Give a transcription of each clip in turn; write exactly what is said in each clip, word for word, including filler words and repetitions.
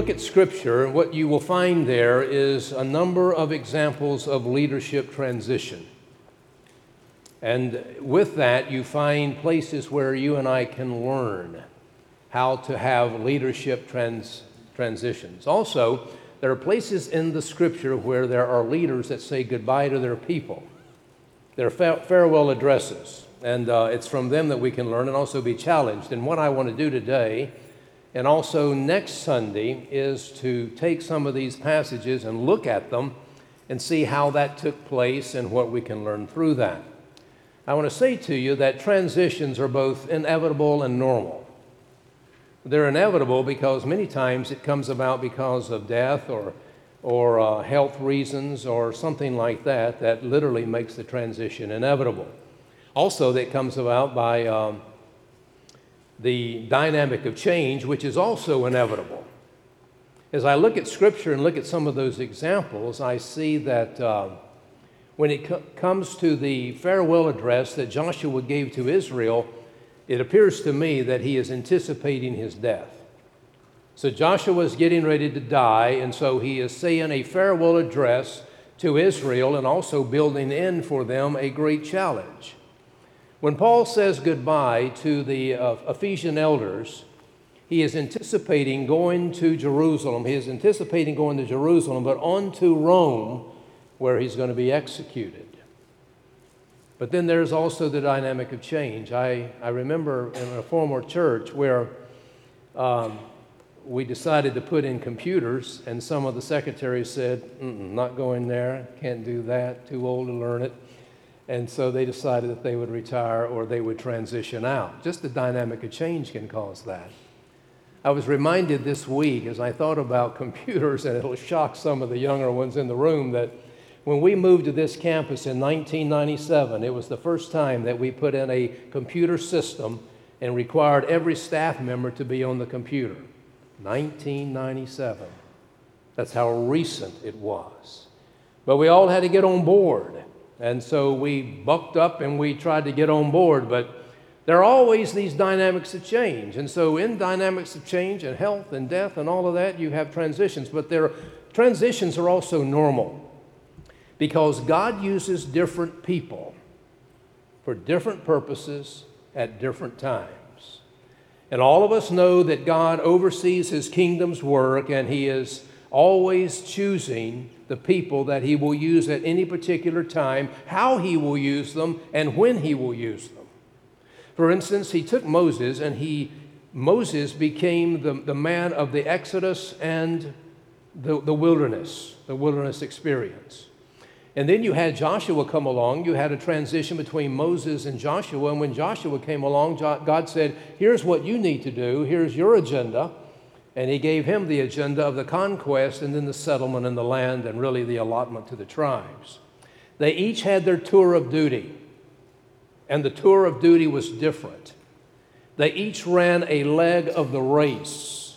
look at Scripture, what you will find there is a number of examples of leadership transition. And with that, you find places where you and I can learn how to have leadership trans- transitions. Also, there are places in the Scripture where there are leaders that say goodbye to their people. They're fa- farewell addresses, and uh, it's from them that we can learn and also be challenged. And what I want to do today, and also next Sunday, is to take some of these passages and look at them and see how that took place and what we can learn through that. I want to say to you that transitions are both inevitable and normal. They're inevitable because many times it comes about because of death or, or uh, health reasons or something like that that literally makes the transition inevitable. Also, that comes about by um, the dynamic of change, which is also inevitable. As I look at Scripture and look at some of those examples, I see that uh, when it co- comes to the farewell address that Joshua gave to Israel, it appears to me that he is anticipating his death. So Joshua is getting ready to die, and so he is saying a farewell address to Israel and also building in for them a great challenge. When Paul says goodbye to the uh, Ephesian elders, he is anticipating going to Jerusalem. He is anticipating going to Jerusalem, but on to Rome, where he's going to be executed. But then there's also the dynamic of change. I, I remember in a former church where um, we decided to put in computers, and some of the secretaries said, Mm-mm, not going there, can't do that, too old to learn it. And so they decided that they would retire or they would transition out. Just the dynamic of change can cause that. I was reminded this week as I thought about computers, and it'll shock some of the younger ones in the room, that when we moved to this campus in nineteen ninety-seven, it was the first time that we put in a computer system and required every staff member to be on the computer. nineteen ninety-seven. That's how recent it was. But we all had to get on board. And so we bucked up and we tried to get on board. But there are always these dynamics of change. And so in dynamics of change and health and death and all of that, you have transitions. But their transitions are also normal, because God uses different people for different purposes at different times. And all of us know that God oversees his kingdom's work, and he is always choosing the people that he will use at any particular time, how he will use them, and when he will use them. For instance, he took Moses, and he Moses became the, the man of the Exodus and the, the wilderness, the wilderness experience. And then you had Joshua come along. You had a transition between Moses and Joshua. And when Joshua came along, God said, here's what you need to do. Here's your agenda. And he gave him the agenda of the conquest and then the settlement in the land and really the allotment to the tribes. They each had their tour of duty. And the tour of duty was different. They each ran a leg of the race.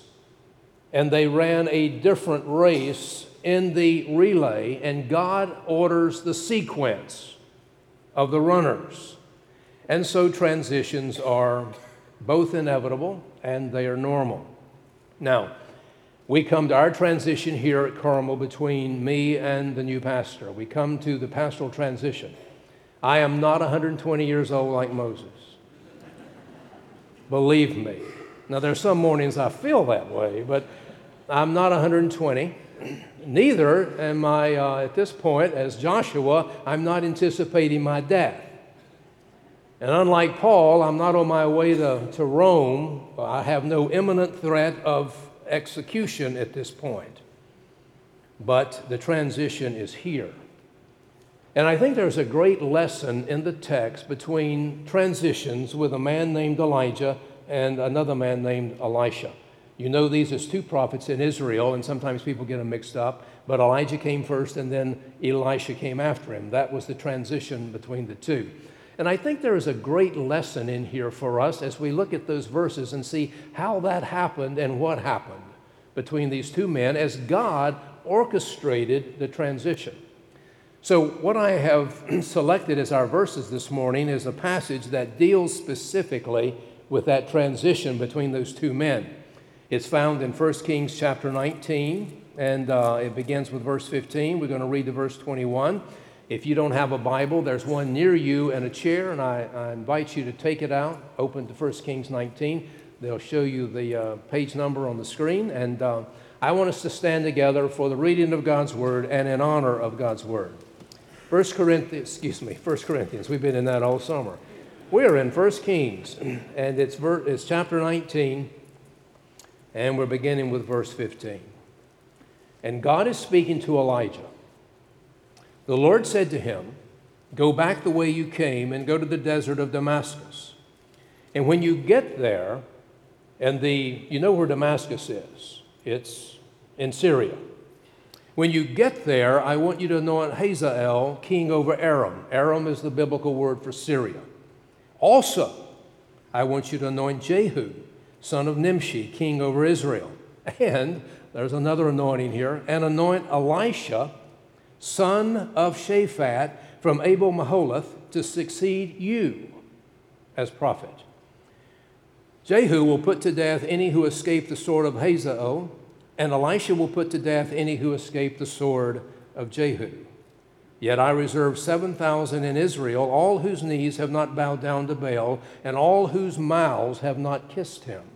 And they ran a different race in the relay, and God orders the sequence of the runners. And so transitions are both inevitable and they are normal. Now, we come to our transition here at Carmel between me and the new pastor. We come to the pastoral transition. I am not one hundred twenty years old like Moses. Believe me. Now, there are some mornings I feel that way, but I'm not one hundred twenty. Neither am I, uh, at this point, as Joshua, I'm not anticipating my death. And unlike Paul, I'm not on my way to, to Rome. I have no imminent threat of execution at this point. But the transition is here. And I think there's a great lesson in the text between transitions with a man named Elijah and another man named Elisha. You know these as two prophets in Israel, and sometimes people get them mixed up. But Elijah came first, and then Elisha came after him. That was the transition between the two. And I think there is a great lesson in here for us as we look at those verses and see how that happened and what happened between these two men as God orchestrated the transition. So what I have selected as our verses this morning is a passage that deals specifically with that transition between those two men. It's found in First Kings chapter nineteen, and uh, it begins with verse fifteen. We're going to read to verse twenty-one. If you don't have a Bible, there's one near you and a chair, and I, I invite you to take it out, open to First Kings nineteen. They'll show you the uh, page number on the screen, and uh, I want us to stand together for the reading of God's Word and in honor of God's Word. First Corinthians, excuse me, First Corinthians. We've been in that all summer. We're in First Kings, and it's, ver- it's chapter nineteen, and we're beginning with verse fifteen. And God is speaking to Elijah. The Lord said to him, "Go back the way you came and go to the desert of Damascus. And when you get there," and the, you know where Damascus is. It's in Syria. "When you get there, I want you to anoint Hazael king over Aram." Aram is the biblical word for Syria. "Also, I want you to anoint Jehu, son of Nimshi, king over Israel." And there's another anointing here. "And anoint Elisha, son of Shaphat, from Abel Maholath, to succeed you as prophet. Jehu will put to death any who escape the sword of Hazael, and Elisha will put to death any who escape the sword of Jehu. Yet I reserve seven thousand in Israel, all whose knees have not bowed down to Baal, and all whose mouths have not kissed him."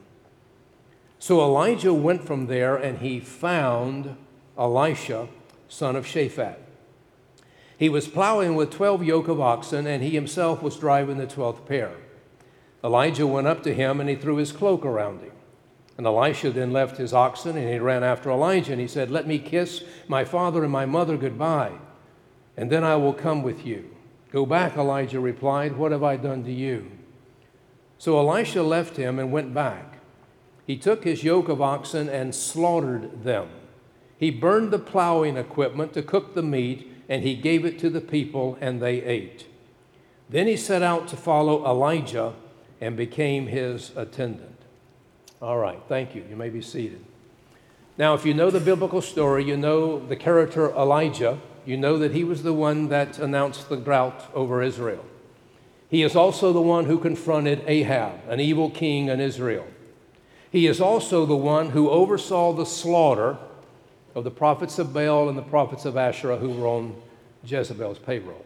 So Elijah went from there, and he found Elisha, son of Shaphat. He was plowing with twelve yoke of oxen, and he himself was driving the twelfth pair. Elijah went up to him, and he threw his cloak around him. And Elisha then left his oxen, and he ran after Elijah, and he said, "Let me kiss my father and my mother goodbye, and then I will come with you." "Go back," Elijah replied. "What have I done to you?" So Elisha left him and went back. He took his yoke of oxen and slaughtered them. He burned the plowing equipment to cook the meat, and he gave it to the people, and they ate. Then he set out to follow Elijah and became his attendant. All right, thank you. You may be seated. Now, if you know the biblical story, you know the character Elijah. You know that he was the one that announced the drought over Israel. He is also the one who confronted Ahab, an evil king in Israel. He is also the one who oversaw the slaughter of the prophets of Baal and the prophets of Asherah who were on Jezebel's payroll.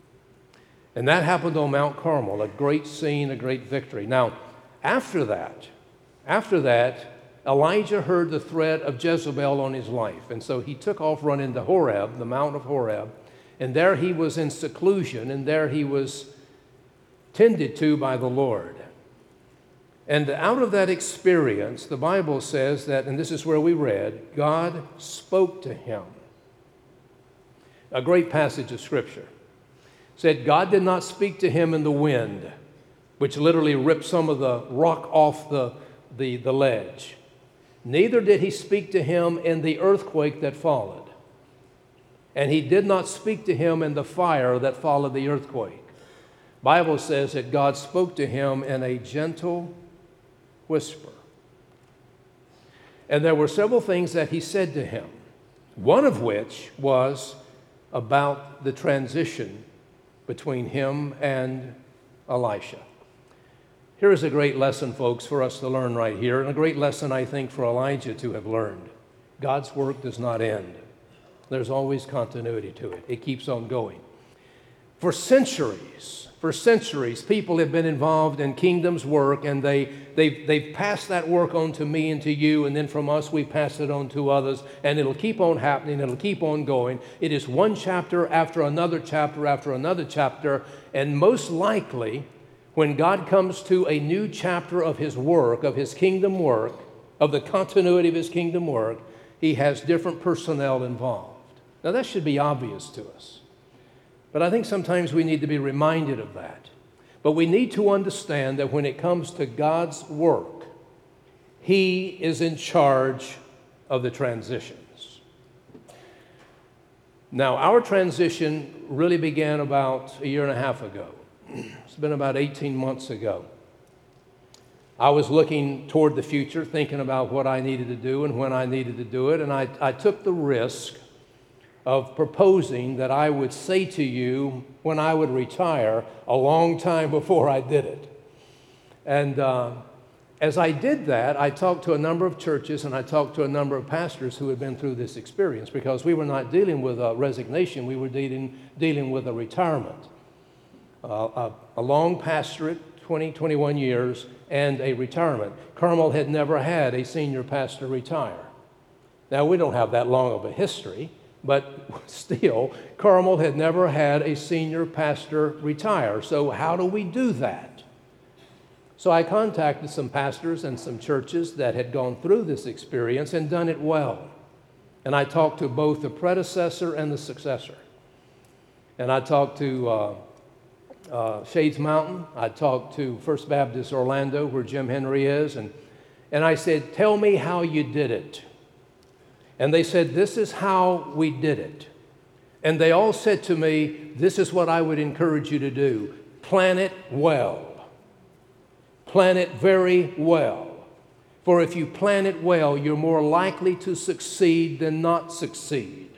And that happened on Mount Carmel, a great scene, a great victory. Now, after that, after that, Elijah heard the threat of Jezebel on his life. And so he took off running to Horeb, the Mount of Horeb. And there he was in seclusion, and there he was tended to by the Lord. And out of that experience, the Bible says that, and this is where we read, God spoke to him. A great passage of Scripture. Said God did not speak to him in the wind, which literally ripped some of the rock off the, the, the ledge. Neither did he speak to him in the earthquake that followed. And he did not speak to him in the fire that followed the earthquake. Bible says that God spoke to him in a gentle whisper. And there were several things that he said to him, one of which was about the transition between him and Elisha. Here is a great lesson, folks, for us to learn right here, and a great lesson, I think, for Elijah to have learned. God's work does not end. There's always continuity to it. It keeps on going. For centuries, for centuries, people have been involved in kingdom's work, and they, they've, they've passed that work on to me and to you, and then from us we pass it on to others, and it'll keep on happening, it'll keep on going. It is one chapter after another chapter after another chapter, and most likely, when God comes to a new chapter of his work, of his kingdom work, of the continuity of his kingdom work, he has different personnel involved. Now that should be obvious to us. But I think sometimes we need to be reminded of that. But we need to understand that when it comes to God's work, he is in charge of the transitions. Now, our transition really began about a year and a half ago. It's been about eighteen months ago. I was looking toward the future, thinking about what I needed to do and when I needed to do it, and I, I took the risk of proposing that I would say to you when I would retire a long time before I did it. And uh, as I did that, I talked to a number of churches and I talked to a number of pastors who had been through this experience, because we were not dealing with a resignation, we were dealing, dealing with a retirement. Uh, a, a long pastorate, twenty, twenty-one years, and a retirement. Carmel had never had a senior pastor retire. Now, we don't have that long of a history, but still, Carmel had never had a senior pastor retire. So how do we do that? So I contacted some pastors and some churches that had gone through this experience and done it well. And I talked to both the predecessor and the successor. And I talked to uh, uh, Shades Mountain. I talked to First Baptist Orlando, where Jim Henry is. And, and I said, tell me how you did it. And they said, this is how we did it. And they all said to me, this is what I would encourage you to do. Plan it well. Plan it very well. For if you plan it well, you're more likely to succeed than not succeed.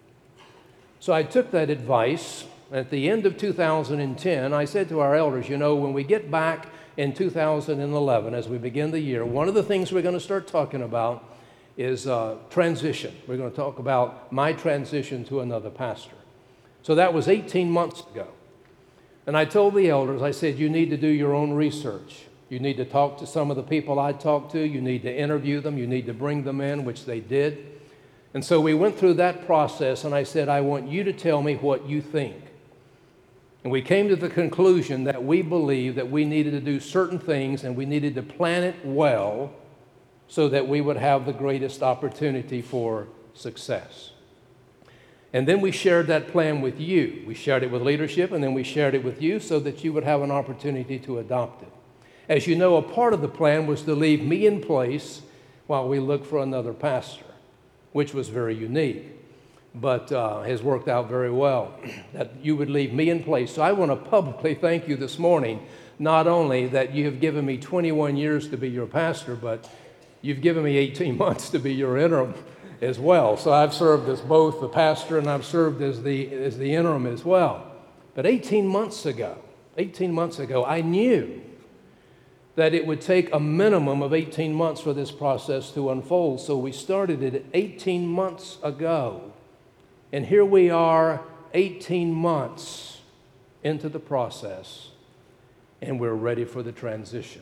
So I took that advice. At the end of two thousand ten, I said to our elders, you know, when we get back in two thousand eleven, as we begin the year, one of the things we're going to start talking about is uh, transition. We're going to talk about my transition to another pastor. So that was eighteen months ago. And I told the elders, I said, you need to do your own research. You need to talk to some of the people I talked to. You need to interview them. You need to bring them in, which they did. And so we went through that process, and I said, I want you to tell me what you think. And we came to the conclusion that we believed that we needed to do certain things, and we needed to plan it well so that we would have the greatest opportunity for success. And then we shared that plan with you. We shared it with leadership, and then we shared it with you so that you would have an opportunity to adopt it. As you know, a part of the plan was to leave me in place while we looked for another pastor, which was very unique, but uh, has worked out very well, that you would leave me in place. So I want to publicly thank you this morning, not only that you have given me twenty-one years to be your pastor, but you've given me eighteen months to be your interim as well. So I've served as both the pastor and I've served as the, as the interim as well. But eighteen months ago, eighteen months ago, I knew that it would take a minimum of eighteen months for this process to unfold. So we started it eighteen months ago. And here we are eighteen months into the process, and we're ready for the transition.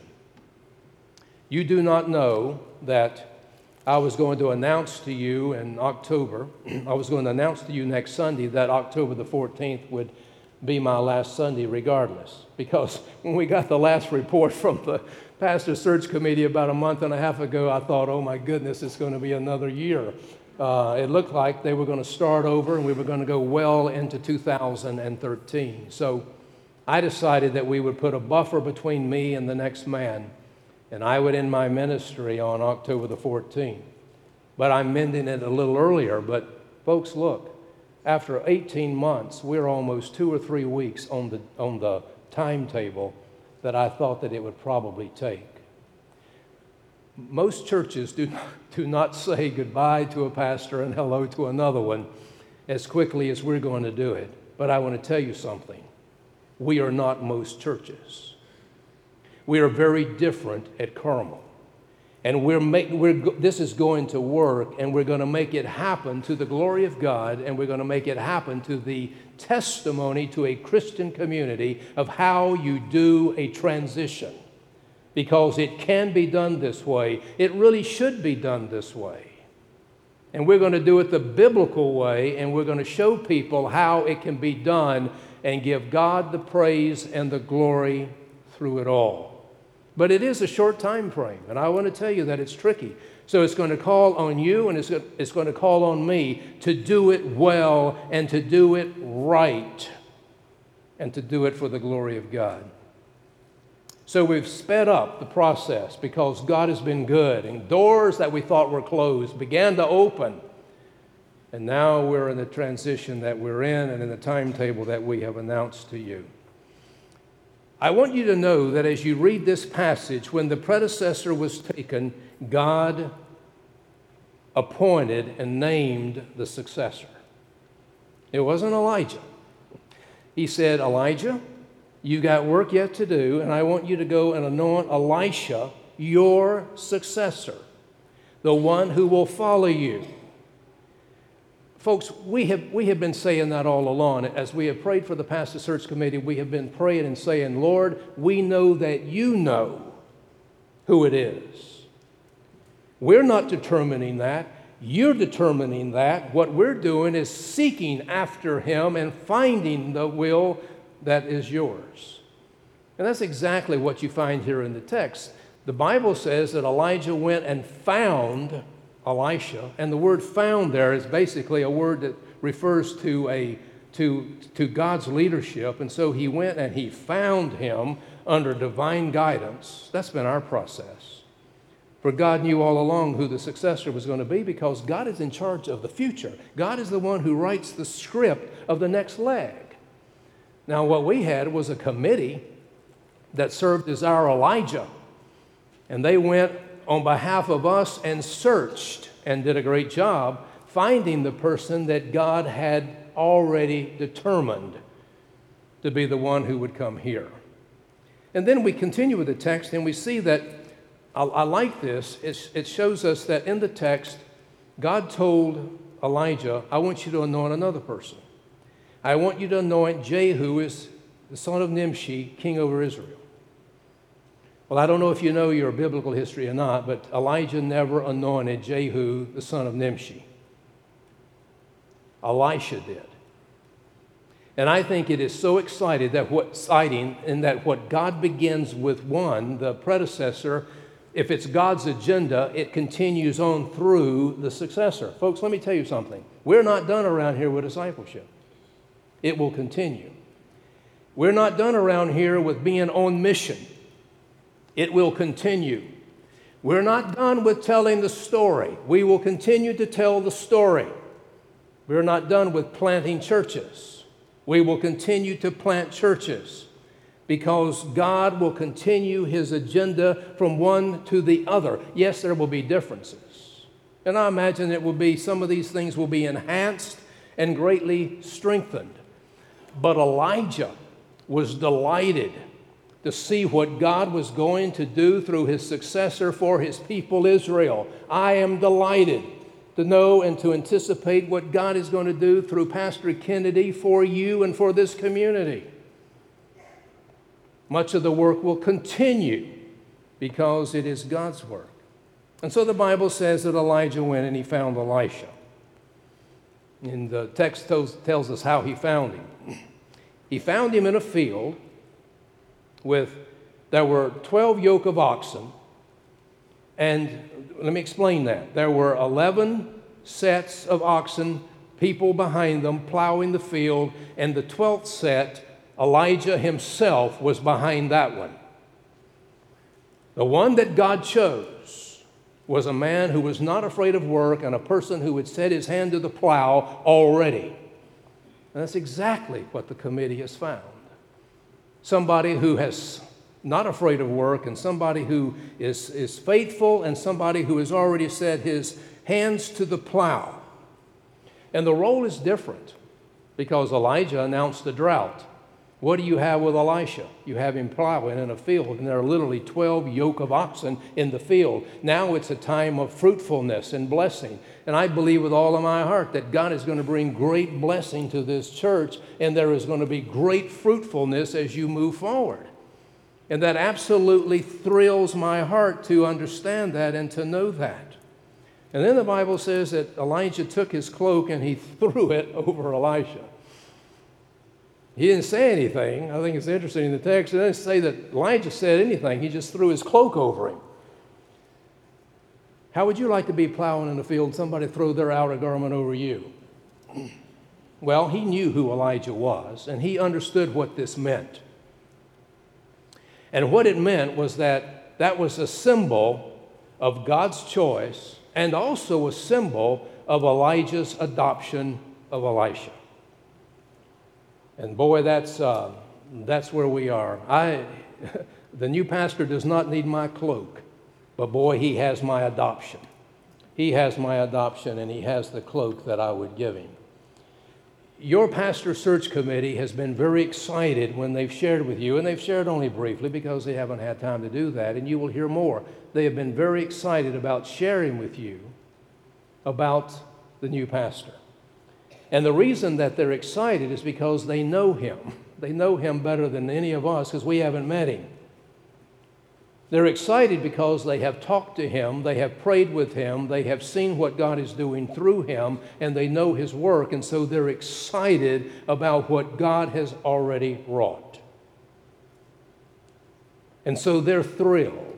You do not know that I was going to announce to you in October, I was going to announce to you next Sunday that October the fourteenth would be my last Sunday regardless. Because when we got the last report from the Pastor Search Committee about a month and a half ago, I thought, oh my goodness, it's going to be another year. Uh, it looked like they were going to start over and we were going to go well into two thousand thirteen. So I decided that we would put a buffer between me and the next man, and I would end my ministry on October the fourteenth. But I'm ending it a little earlier. But folks, look, after eighteen months, we're almost two or three weeks on the, on the timetable that I thought that it would probably take. Most churches do not, do not say goodbye to a pastor and hello to another one as quickly as we're going to do it. But I want to tell you something. We are not most churches. We are very different at Carmel. And we're make, we're, this is going to work, and we're going to make it happen to the glory of God, and we're going to make it happen to the testimony to a Christian community of how you do a transition. Because it can be done this way. It really should be done this way. And we're going to do it the biblical way, and we're going to show people how it can be done and give God the praise and the glory through it all. But it is a short time frame, and I want to tell you that it's tricky. So it's going to call on you, and it's, it's going to call on me to do it well and to do it right and to do it for the glory of God. So we've sped up the process because God has been good, and doors that we thought were closed began to open. And now we're in the transition that we're in and in the timetable that we have announced to you. I want you to know that as you read this passage, when the predecessor was taken, God appointed and named the successor. It wasn't Elijah. He said, Elijah, you got work yet to do, and I want you to go and anoint Elisha, your successor, the one who will follow you. Folks, we have, we have been saying that all along. As we have prayed for the Pastor Search Committee, we have been praying and saying, Lord, we know that you know who it is. We're not determining that. You're determining that. What we're doing is seeking after him and finding the will that is yours. And that's exactly what you find here in the text. The Bible says that Elijah went and found Elisha, and the word found there is basically a word that refers to a to to God's leadership, and so he went and he found him under divine guidance. That's been our process. For God knew all along who the successor was going to be, because God is in charge of the future. God is the one who writes the script of the next leg. Now, what we had was a committee that served as our Elijah, and they went on behalf of us and searched and did a great job finding the person that God had already determined to be the one who would come here. And then we continue with the text, and we see that, I, I like this, it's, it shows us that in the text, God told Elijah, I want you to anoint another person. I want you to anoint Jehu, is the son of Nimshi, king over Israel. Well, I don't know if you know your biblical history or not, but Elijah never anointed Jehu, the son of Nimshi. Elisha did. And I think it is so exciting that what exciting in that what God begins with one, the predecessor, if it's God's agenda, it continues on through the successor. Folks, let me tell you something. We're not done around here with discipleship. It will continue. We're not done around here with being on mission. It will continue. We're not done with telling the story. We will continue to tell the story. We're not done with planting churches. We will continue to plant churches because God will continue his agenda from one to the other. Yes, there will be differences. And I imagine it will be, some of these things will be enhanced and greatly strengthened. But Elijah was delighted to see what God was going to do through his successor for his people Israel. I am delighted to know and to anticipate what God is going to do through Pastor Kennedy for you and for this community. Much of the work will continue because it is God's work. And so the Bible says that Elijah went and he found Elisha. And the text tells, tells us how he found him. He found him in a field with, there were twelve yoke of oxen, and let me explain that. There were eleven sets of oxen, people behind them plowing the field, and the twelfth set, Elijah himself was behind that one. The one that God chose was a man who was not afraid of work and a person who would set his hand to the plow already. And that's exactly what the committee has found. Somebody who is not afraid of work, and somebody who is, is faithful, and somebody who has already set his hands to the plow. And the role is different because Elijah announced the drought. What do you have with Elisha? You have him plowing in a field, and there are literally twelve yoke of oxen in the field. Now it's a time of fruitfulness and blessing. And I believe with all of my heart that God is going to bring great blessing to this church, and there is going to be great fruitfulness as you move forward. And that absolutely thrills my heart to understand that and to know that. And then the Bible says that Elijah took his cloak and he threw it over Elisha. He didn't say anything. I think it's interesting in the text. It doesn't say that Elijah said anything. He just threw his cloak over him. How would you like to be plowing in the field and somebody throw their outer garment over you? Well, he knew who Elijah was, and he understood what this meant. And what it meant was that that was a symbol of God's choice and also a symbol of Elijah's adoption of Elisha. And boy, that's, uh, that's where we are. I, the new pastor does not need my cloak, but boy, he has my adoption. He has my adoption, and he has the cloak that I would give him. your pastor search committee has been very excited when they've shared with you, and they've shared only briefly because they haven't had time to do that, and you will hear more. They have been very excited about sharing with you about the new pastor. And the reason that they're excited is because they know him. They know him better than any of us because we haven't met him. They're excited because they have talked to him, they have prayed with him, they have seen what God is doing through him, and they know his work, and so they're excited about what God has already wrought. And so they're thrilled.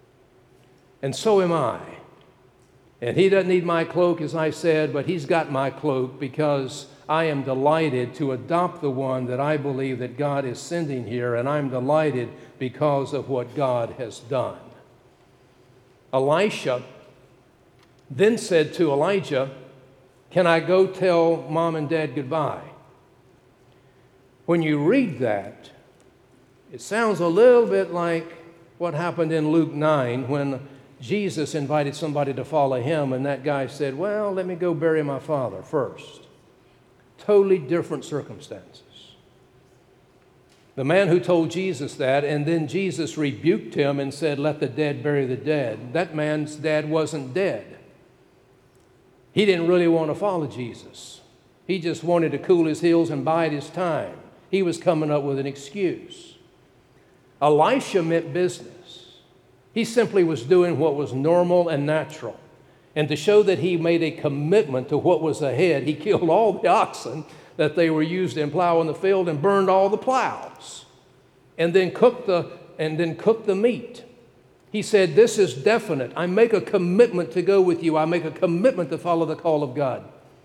And so am I. And he doesn't need my cloak, as I said, but he's got my cloak because I am delighted to adopt the one that I believe that God is sending here, and I'm delighted because of what God has done. Elisha then said to Elijah, "Can I go tell mom and dad goodbye?" When you read that, it sounds a little bit like what happened in Luke nine when Jesus invited somebody to follow him, and that guy said, "Well, let me go bury my father first." Totally different circumstances. The man who told Jesus that, and then Jesus rebuked him and said, "Let the dead bury the dead." That man's dad wasn't dead. He didn't really want to follow Jesus. He just wanted to cool his heels and bide his time. He was coming up with an excuse. Elisha meant business. He simply was doing what was normal and natural. And to show that he made a commitment to what was ahead, he killed all the oxen that they were used in plowing the field and burned all the plows and then cooked the, and then cooked the meat. He said, "This is definite. I make a commitment to go with you. I make a commitment to follow the call of God."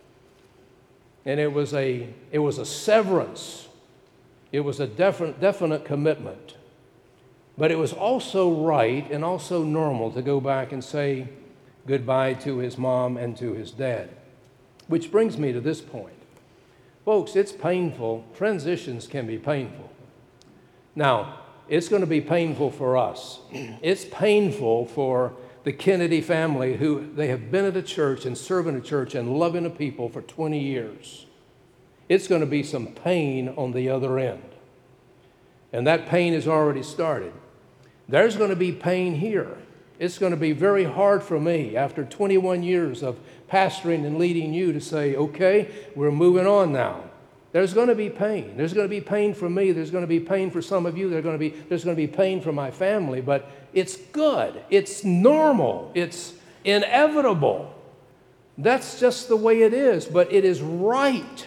And it was a, it was a severance. It was a definite, definite commitment. But it was also right and also normal to go back and say goodbye to his mom and to his dad. Which brings me to this point. Folks, it's painful. Transitions can be painful. Now, it's going to be painful for us. It's painful for the Kennedy family who they have been at a church and serving a church and loving the people for twenty years. It's going to be some pain on the other end. And that pain has already started. There's going to be pain here. It's going to be very hard for me after twenty-one years of pastoring and leading you to say, "Okay, we're moving on now." There's going to be pain. There's going to be pain for me. There's going to be pain for some of you. There's going to be, there's going to be pain for my family, but it's good. It's normal. It's inevitable. That's just the way it is, but it is right.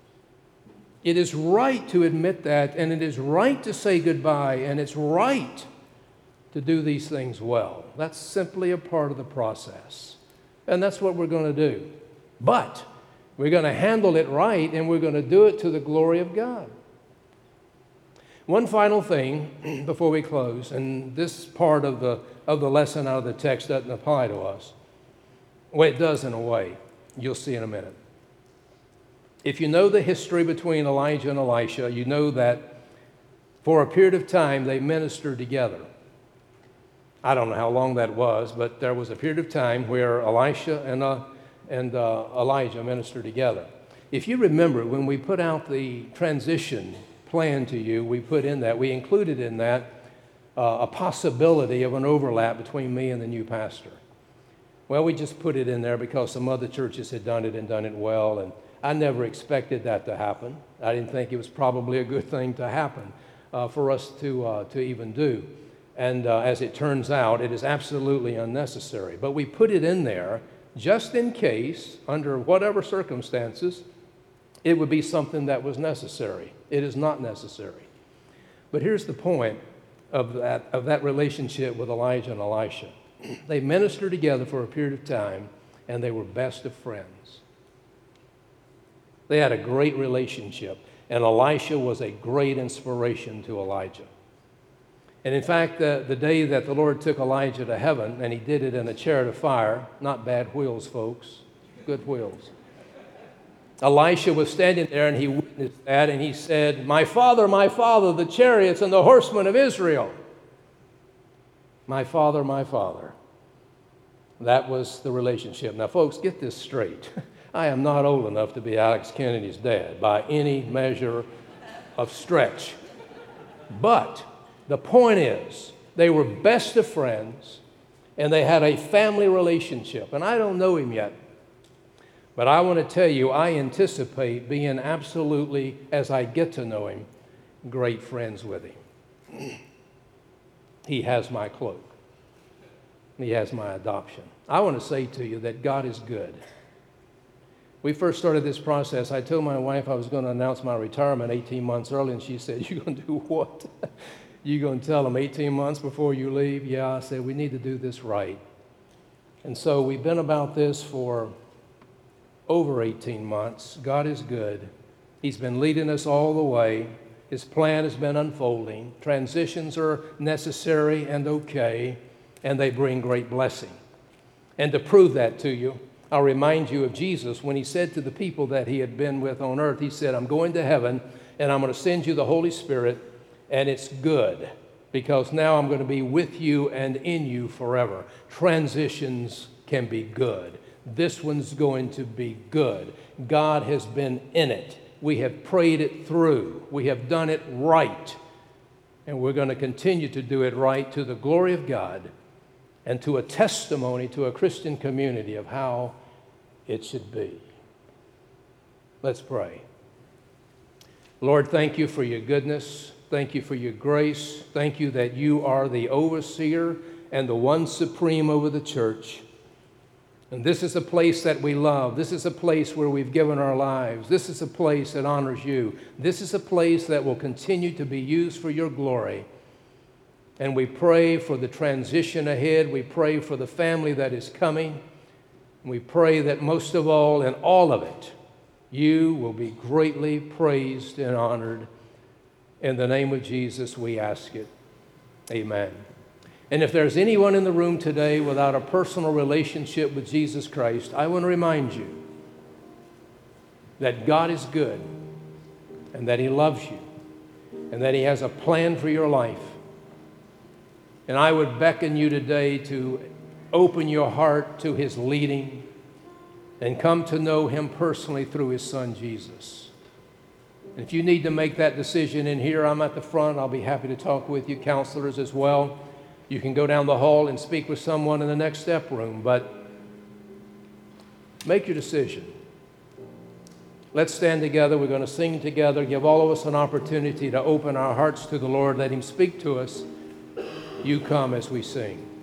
It is right to admit that, and it is right to say goodbye, and it's right to do these things well. That's simply a part of the process. And that's what we're going to do. But we're going to handle it right, and we're going to do it to the glory of God. One final thing before we close, and this part of the, of the lesson out of the text doesn't apply to us. Well, it does in a way. You'll see in a minute. If you know the history between Elijah and Elisha, you know that for a period of time they ministered together. I don't know how long that was, but there was a period of time where Elisha and, uh, and uh, Elijah ministered together. If you remember, when we put out the transition plan to you, we put in that, we included in that uh, a possibility of an overlap between me and the new pastor. Well, we just put it in there because some other churches had done it and done it well, and I never expected that to happen. I didn't think it was probably a good thing to happen uh, for us to, uh, to even do. And uh, as it turns out, it is absolutely unnecessary. But we put it in there just in case, under whatever circumstances, it would be something that was necessary. It is not necessary. But here's the point of that, of that relationship with Elijah and Elisha. They ministered together for a period of time, and they were best of friends. They had a great relationship, and Elisha was a great inspiration to Elijah. And in fact, the, the day that the Lord took Elijah to heaven, and he did it in a chariot of fire, not bad wheels, folks, good wheels. Elisha was standing there, and he witnessed that, and he said, "My father, my father, the chariots and the horsemen of Israel." My father, my father. That was the relationship. Now, folks, get this straight. I am not old enough to be Alex Kennedy's dad by any measure of stretch. But the point is, they were best of friends, and they had a family relationship. And I don't know him yet, but I want to tell you, I anticipate being absolutely, as I get to know him, great friends with him. He has my cloak. He has my adoption. I want to say to you that God is good. We first started this process. I told my wife I was going to announce my retirement eighteen months early, and she said, "You're going to do what? You going to tell them eighteen months before you leave?" Yeah, I said, we need to do this right. And so we've been about this for over eighteen months. God is good. He's been leading us all the way. His plan has been unfolding. Transitions are necessary and okay, and they bring great blessing. And to prove that to you, I'll remind you of Jesus when he said to the people that he had been with on earth, he said, "I'm going to heaven, and I'm going to send you the Holy Spirit, and it's good, because now I'm going to be with you and in you forever." Transitions can be good. This one's going to be good. God has been in it. We have prayed it through. We have done it right. And we're going to continue to do it right to the glory of God and to a testimony to a Christian community of how it should be. Let's pray. Lord, thank you for your goodness. Thank you for your grace. Thank you that you are the overseer and the one supreme over the church. And this is a place that we love. This is a place where we've given our lives. This is a place that honors you. This is a place that will continue to be used for your glory. And we pray for the transition ahead. We pray for the family that is coming. We pray that most of all, in all of it, you will be greatly praised and honored. In the name of Jesus, we ask it. Amen. And if there's anyone in the room today without a personal relationship with Jesus Christ, I want to remind you that God is good and that he loves you and that he has a plan for your life. And I would beckon you today to open your heart to his leading and come to know him personally through his son, Jesus. And if you need to make that decision in here, I'm at the front. I'll be happy to talk with you, counselors as well. You can go down the hall and speak with someone in the next step room, but make your decision. Let's stand together. We're going to sing together. Give all of us an opportunity to open our hearts to the Lord. Let him speak to us. You come as we sing.